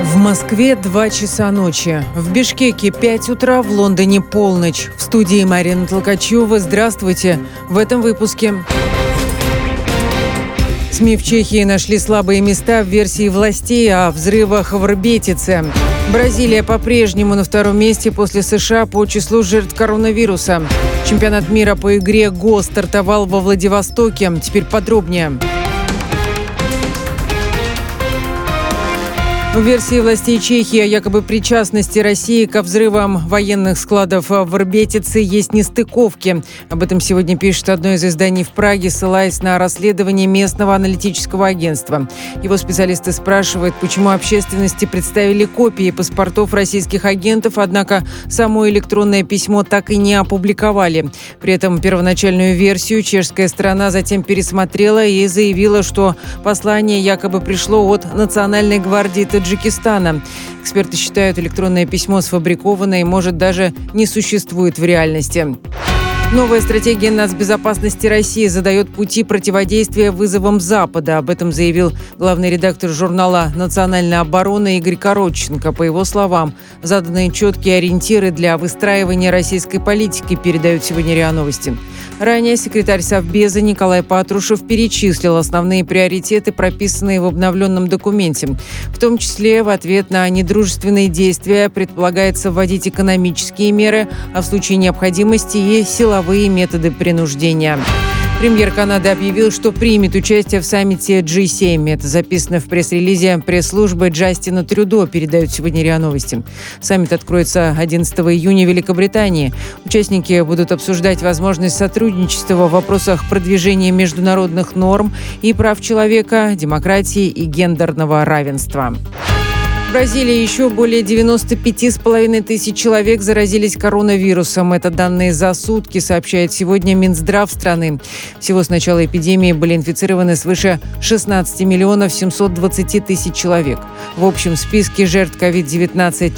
В Москве 2 часа ночи. В Бишкеке 5 утра, в Лондоне полночь. В студии Марина Толкачева. Здравствуйте. В этом выпуске. СМИ в Чехии нашли слабые места в версии властей о взрывах в Рбетице. Бразилия по-прежнему на втором месте после США по числу жертв коронавируса. Чемпионат мира по игре «Го» стартовал во Владивостоке. Теперь подробнее. В версии властей Чехии о якобы причастности России ко взрывам военных складов в Рбетице есть нестыковки. Об этом сегодня пишет одно из изданий в Праге, ссылаясь на расследование местного аналитического агентства. Его специалисты спрашивают, почему общественности представили копии паспортов российских агентов, однако само электронное письмо так и не опубликовали. При этом первоначальную версию чешская сторона затем пересмотрела и заявила, что послание якобы пришло от Национальной гвардии Таджикистана. Эксперты считают, электронное письмо сфабриковано и, может, даже не существует в реальности. Новая стратегия нацбезопасности России задает пути противодействия вызовам Запада. Об этом заявил главный редактор журнала «Национальная оборона» Игорь Коротченко. По его словам, заданы четкие ориентиры для выстраивания российской политики, передают сегодня РИА Новости. Ранее секретарь Совбеза Николай Патрушев перечислил основные приоритеты, прописанные в обновленном документе. В том числе в ответ на недружественные действия предполагается вводить экономические меры, а в случае необходимости и силовые методы принуждения. Премьер Канады объявил, что примет участие в саммите G7. Это записано в пресс-релизе пресс-службы Джастина Трюдо, передают сегодня РИА Новости. Саммит откроется 11 июня в Великобритании. Участники будут обсуждать возможность сотрудничества в вопросах продвижения международных норм и прав человека, демократии и гендерного равенства. В Бразилии еще более 95,5 тысяч человек заразились коронавирусом. Это данные за сутки, сообщает сегодня Минздрав страны. Всего с начала эпидемии были инфицированы свыше 16 миллионов 720 тысяч человек. В общем списке жертв COVID-19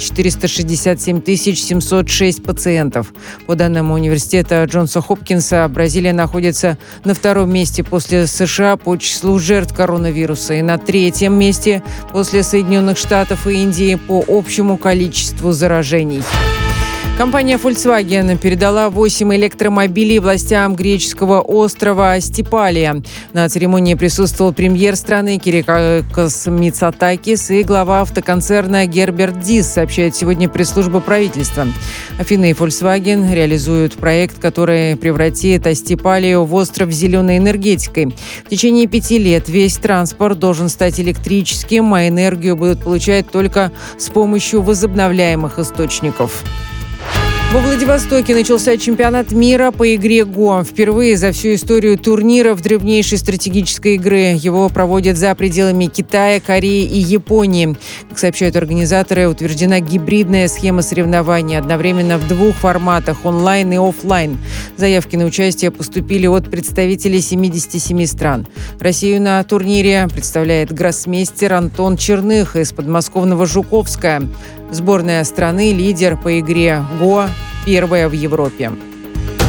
467 706 пациентов. По данным университета Джонса Хопкинса, Бразилия находится на втором месте после США по числу жертв коронавируса и на третьем месте после Соединенных Штатов и Индии по общему количеству заражений. Компания Volkswagen передала 8 электромобилей властям греческого острова Стипалия. На церемонии присутствовал премьер страны Кирикос Мицотакис и глава автоконцерна Герберт Дис, сообщает сегодня пресс-служба правительства. Афина и Volkswagen реализуют проект, который превратит Астипалию в остров зеленой энергетикой. В течение 5 лет весь транспорт должен стать электрическим, а энергию будут получать только с помощью возобновляемых источников. Во Владивостоке начался чемпионат мира по игре «Го». Впервые за всю историю турниров древнейшей стратегической игры. Его проводят за пределами Китая, Кореи и Японии. Как сообщают организаторы, утверждена гибридная схема соревнований одновременно в 2 форматах – онлайн и офлайн. Заявки на участие поступили от представителей 77 стран. Россию на турнире представляет гроссмейстер Антон Черных из подмосковного Жуковска. Сборная страны – лидер по игре «Го», первая в Европе.